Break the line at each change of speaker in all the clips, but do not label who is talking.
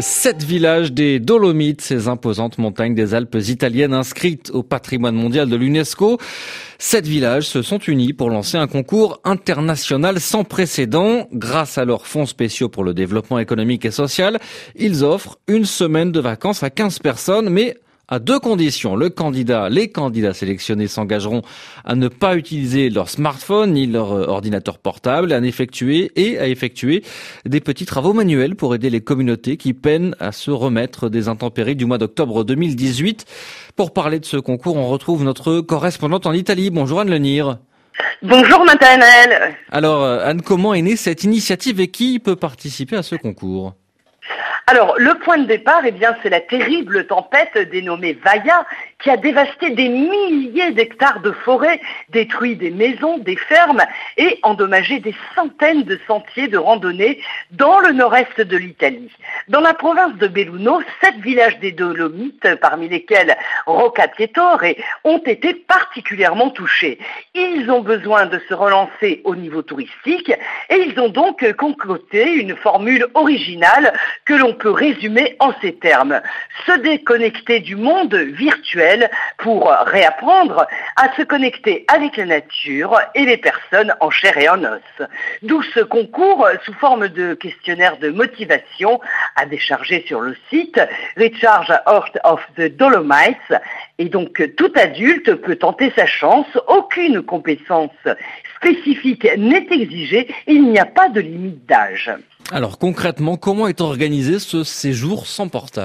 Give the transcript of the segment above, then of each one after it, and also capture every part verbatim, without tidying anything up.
Sept villages des Dolomites, ces imposantes montagnes des Alpes italiennes inscrites au patrimoine mondial de l'UNESCO. Sept villages se sont unis pour lancer un concours international sans précédent. Grâce à leurs fonds spéciaux pour le développement économique et social, ils offrent une semaine de vacances à quinze personnes, mais à deux conditions. Le candidat, les candidats sélectionnés s'engageront à ne pas utiliser leur smartphone ni leur ordinateur portable, à effectuer et à effectuer des petits travaux manuels pour aider les communautés qui peinent à se remettre des intempéries du mois d'octobre deux mille dix-huit. Pour parler de ce concours, on retrouve notre correspondante en Italie. Bonjour Anne Lenire.
Bonjour Nathanaël.
Alors Anne, comment est née cette initiative et qui peut participer à ce concours ?
Alors, le point de départ, eh bien, c'est la terrible tempête dénommée Vaia qui a dévasté des milliers d'hectares de forêt, détruit des maisons, des fermes et endommagé des centaines de sentiers de randonnée dans le nord-est de l'Italie. Dans la province de Belluno, sept villages des Dolomites, parmi lesquels Roccapietore, ont été particulièrement touchés. Ils ont besoin de se relancer au niveau touristique et ils ont donc concocté une formule originale que l'on peut résumer en ces termes: se déconnecter du monde virtuel pour réapprendre à se connecter avec la nature et les personnes en chair et en os. D'où ce concours sous forme de questionnaire de motivation à décharger sur le site Recharge Heart of the Dolomites. Et donc tout adulte peut tenter sa chance, aucune compétence spécifique n'est exigée, il n'y a pas de limite d'âge.
Alors concrètement, comment est organisé ce séjour sans portable ?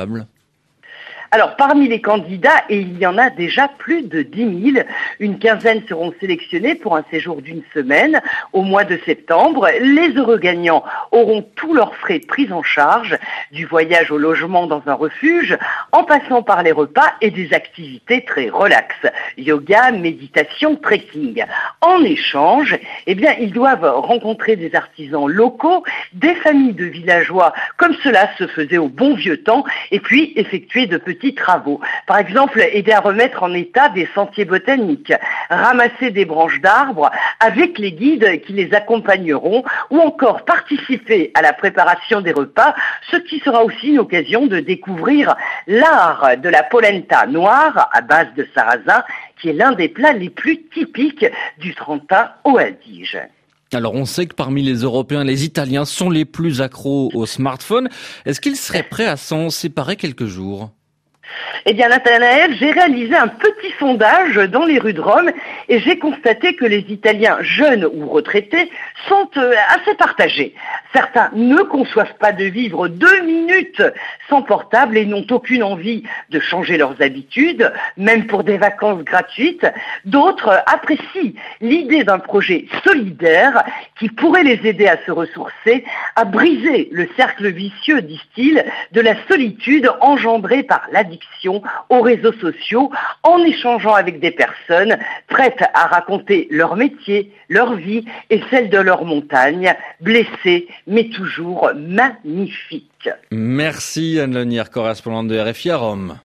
Alors, parmi les candidats, et il y en a déjà plus de dix mille, une quinzaine seront sélectionnés pour un séjour d'une semaine au mois de septembre. Les heureux gagnants auront tous leurs frais pris en charge, du voyage au logement dans un refuge, en passant par les repas et des activités très relaxes, yoga, méditation, trekking. En échange, eh bien, ils doivent rencontrer des artisans locaux, des familles de villageois, comme cela se faisait au bon vieux temps, et puis effectuer de petits travaux. Par exemple, aider à remettre en état des sentiers botaniques, ramasser des branches d'arbres avec les guides qui les accompagneront ou encore participer à la préparation des repas, ce qui sera aussi une occasion de découvrir l'art de la polenta noire à base de sarrasin qui est l'un des plats les plus typiques du Trentin au Adige.
Alors on sait que parmi les Européens, les Italiens sont les plus accros au smartphone. Est-ce qu'ils seraient prêts à s'en séparer quelques jours ?
Eh bien, Nathanaël, j'ai réalisé un petit sondage dans les rues de Rome et j'ai constaté que les Italiens jeunes ou retraités sont euh, assez partagés. Certains ne conçoivent pas de vivre deux minutes sans portable et n'ont aucune envie de changer leurs habitudes, même pour des vacances gratuites. D'autres apprécient l'idée d'un projet solidaire qui pourrait les aider à se ressourcer, à briser le cercle vicieux, disent-ils, de la solitude engendrée par l'addiction aux réseaux sociaux, en échangeant avec des personnes prêtes à raconter leur métier, leur vie et celle de leur montagne, blessées mais toujours magnifiques.
Merci Anne Lenire, correspondante de R F I à Rome.